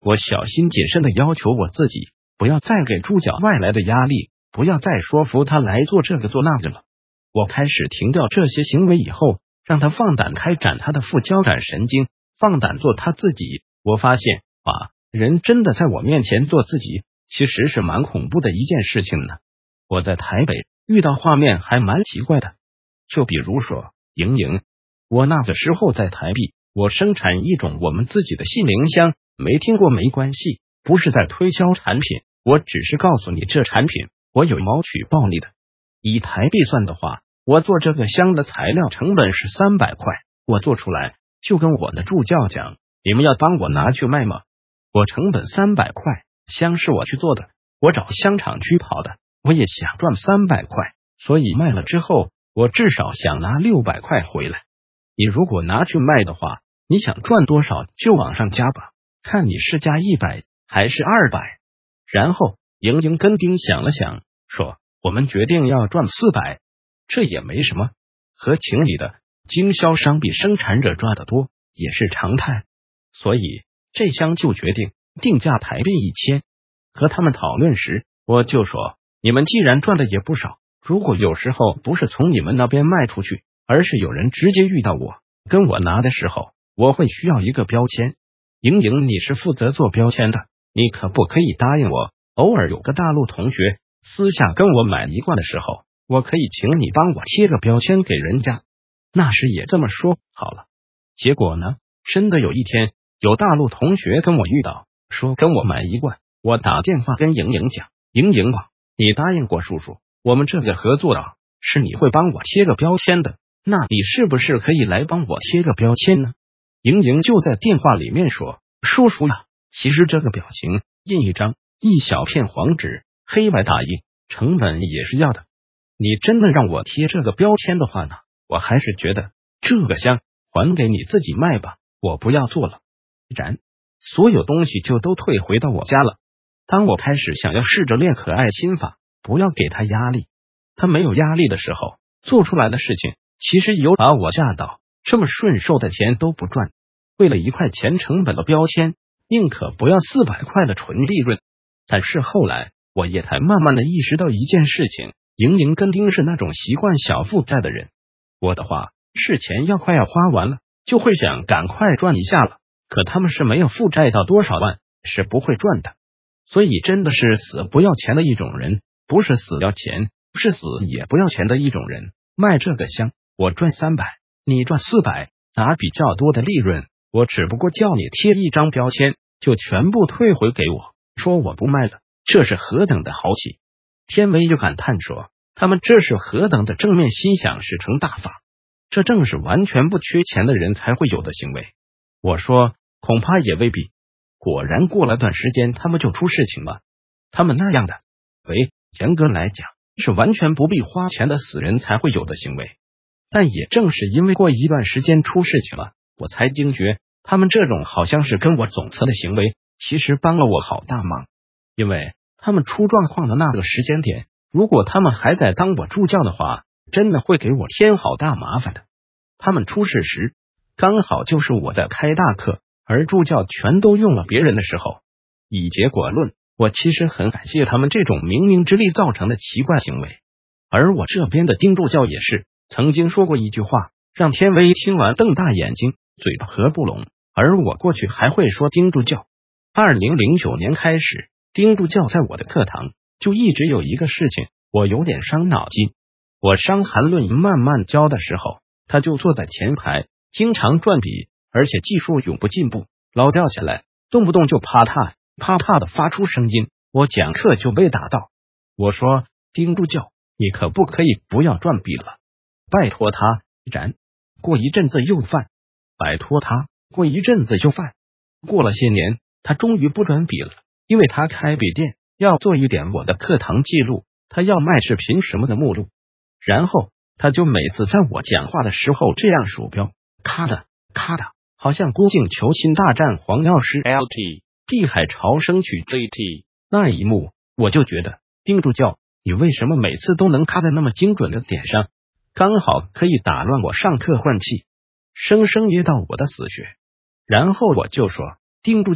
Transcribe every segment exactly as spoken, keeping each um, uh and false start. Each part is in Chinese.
我小心谨慎的要求我自己，不要再给猪脚外来的压力，不要再说服他来做这个做那个了。我开始停掉这些行为以后，让他放胆开展他的副交感神经，放胆做他自己。我发现啊，人真的在我面前做自己，其实是蛮恐怖的一件事情呢。我在台北遇到画面还蛮奇怪的，就比如说莹莹，我那个时候在台币，我生产一种我们自己的杏林香，没听过没关系，不是在推销产品，我只是告诉你这产品我有谋取暴利的。以台币算的话，我做这个香的材料成本是三百块，我做出来就跟我的助教讲，你们要帮我拿去卖吗？我成本三百块，香是我去做的，我找香厂去跑的，我也想赚三百块，所以卖了之后我至少想拿六百块回来。你如果拿去卖的话，你想赚多少就往上加吧，看你是加一百还是二百。然后莹莹跟丁想了想，说我们决定要赚四百，这也没什么，和情理的，经销商比生产者赚得多也是常态，所以这箱就决定定价台币一千。和他们讨论时，我就说你们既然赚的也不少，如果有时候不是从你们那边卖出去，而是有人直接遇到我跟我拿的时候，我会需要一个标签。莹莹你是负责做标签的，你可不可以答应我，偶尔有个大陆同学私下跟我买一罐的时候，我可以请你帮我贴个标签给人家。那时也这么说好了。结果呢，真的有一天有大陆同学跟我遇到，说跟我买一罐，我打电话跟莹莹讲，莹莹啊，你答应过叔叔，我们这个合作啊，是你会帮我贴个标签的，那你是不是可以来帮我贴个标签呢？莹莹就在电话里面说，叔叔呀，其实这个表情印一张一小片黄纸，黑白打印，成本也是要的。你真的让我贴这个标签的话呢，我还是觉得这个香还给你自己卖吧，我不要做了。然所有东西就都退回到我家了。当我开始想要试着练可爱心法，不要给他压力，他没有压力的时候，做出来的事情其实有把我吓到，这么顺手的钱都不赚，为了一块钱成本的标签，宁可不要四百块的纯利润。但是后来我也才慢慢的意识到一件事情，莹莹跟丁是那种习惯小负债的人，我的话是钱要快要花完了，就会想赶快赚一下了，可他们是没有负债到多少万是不会赚的，所以真的是死不要钱的一种人，不是死要钱，是死也不要钱的一种人。卖这个香我赚三百，你赚四百，拿比较多的利润，我只不过叫你贴一张标签就全部退回给我，说我不卖了，这是何等的豪气。天威就感叹说，他们这是何等的正面心想事成大法，这正是完全不缺钱的人才会有的行为。我说恐怕也未必。果然过了段时间他们就出事情了。他们那样的为严格来讲是完全不必花钱的死人才会有的行为，但也正是因为过一段时间出事情了，我才惊觉他们这种好像是跟我总辞的行为其实帮了我好大忙。因为他们出状况的那个时间点，如果他们还在当我助教的话，真的会给我添好大麻烦的。他们出事时刚好就是我在开大课，而助教全都用了别人的时候。以结果论，我其实很感谢他们这种冥冥之力造成的奇怪行为。而我这边的丁助教也是曾经说过一句话，让天威听完瞪大眼睛，嘴合不拢。而我过去还会说丁助教。二零零九年开始，丁助教在我的课堂就一直有一个事情，我有点伤脑筋。我伤寒论慢慢教的时候，他就坐在前排，经常转笔，而且技术永不进步，老掉下来，动不动就啪嗒啪啪的发出声音，我讲课就被打到。我说丁助教，你可不可以不要转笔了，拜托他。然过一阵子又犯，拜托他，过一阵子又犯。过了些年，他终于不转笔了，因为他开笔店要做一点我的课堂记录，他要卖视频什么的目录。然后他就每次在我讲话的时候这样鼠标，咔的咔的，好像郭靖求亲大战黄药师 L T 碧海潮生曲 J T 那一幕，我就觉得丁助教，你为什么每次都能卡在那么精准的点上，刚好可以打乱我上课换气，生生噎到我的死穴。然后我就说丁助教，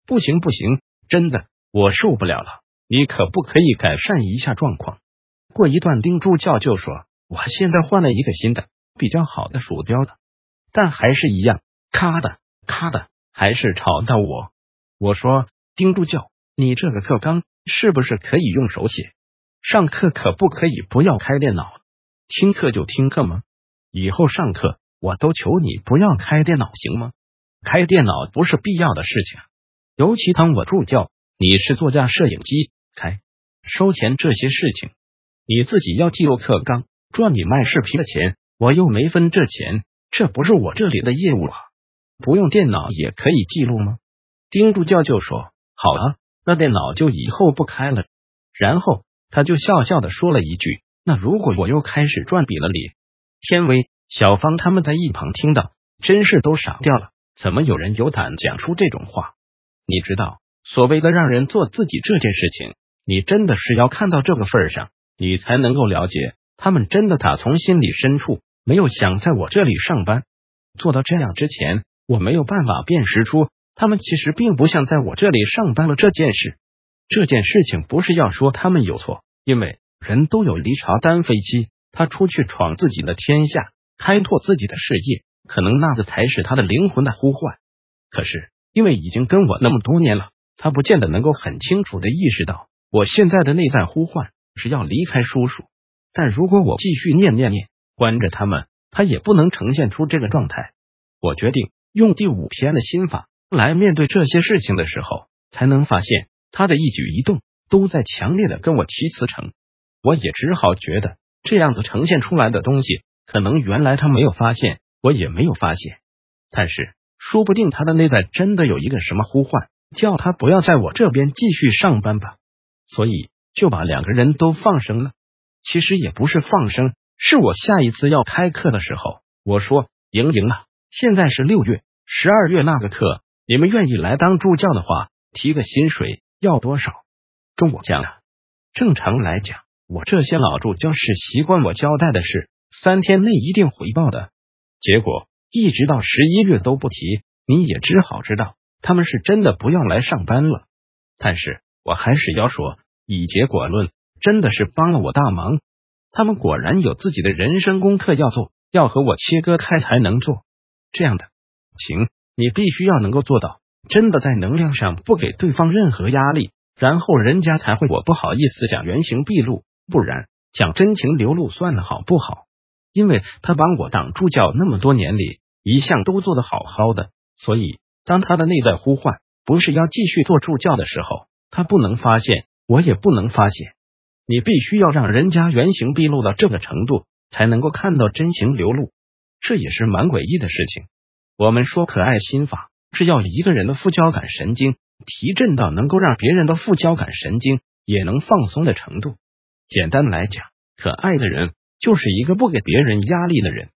不行不行，真的，我受不了了，你可不可以改善一下状况？过一段，丁助教就说，我现在换了一个新的比较好的鼠标的，但还是一样，咔的咔的，还是吵到我。我说，丁助教，你这个课纲是不是可以用手写？上课可不可以不要开电脑？听课就听课吗？以后上课我都求你不要开电脑行吗？开电脑不是必要的事情，尤其当我助教，你是座架摄影机，开收钱这些事情，你自己要记录课纲，赚你卖视频的钱，我又没分这钱，这不是我这里的业务啊！不用电脑也可以记录吗？丁助教就说，好啊，那电脑就以后不开了。然后他就笑笑的说了一句，那如果我又开始赚比了你？天威、小芳他们在一旁听到，真是都傻掉了，怎么有人有胆讲出这种话？你知道，所谓的让人做自己这件事情，你真的是要看到这个份上，你才能够了解，他们真的打从心里深处没有想在我这里上班。做到这样之前，我没有办法辨识出他们其实并不想在我这里上班了这件事。这件事情不是要说他们有错，因为人都有离巢单飞期，他出去闯自己的天下，开拓自己的事业，可能那个才是他的灵魂的呼唤。可是因为已经跟我那么多年了，他不见得能够很清楚的意识到，我现在的内在呼唤是要离开叔叔。但如果我继续念念念关着他们，他也不能呈现出这个状态。我决定用第五篇的心法来面对这些事情的时候，才能发现他的一举一动都在强烈的跟我提辞呈。我也只好觉得这样子呈现出来的东西，可能原来他没有发现，我也没有发现。但是说不定他的内在真的有一个什么呼唤，叫他不要在我这边继续上班吧。所以就把两个人都放生了。其实也不是放生，是我下一次要开课的时候，我说，莹莹啊，现在是六月，十二月那个课，你们愿意来当助教的话，提个薪水要多少？跟我讲啊。正常来讲，我这些老助教是习惯我交代的事，三天内一定回报的。结果一直到十一月都不提，你也只好知道他们是真的不要来上班了。但是我还是要说，以结果论，真的是帮了我大忙。他们果然有自己的人生功课要做，要和我切割开才能做。这样的情，你必须要能够做到，真的在能量上不给对方任何压力，然后人家才会我不好意思讲原形毕露，不然讲真情流露算了好不好？因为他帮我当助教那么多年里，一向都做得好好的，所以当他的内在呼唤不是要继续做助教的时候，他不能发现，我也不能发现。你必须要让人家原形毕露到这个程度，才能够看到真情流露。这也是蛮诡异的事情。我们说可爱心法是要一个人的副交感神经提振到能够让别人的副交感神经也能放松的程度。简单来讲，可爱的人就是一个不给别人压力的人。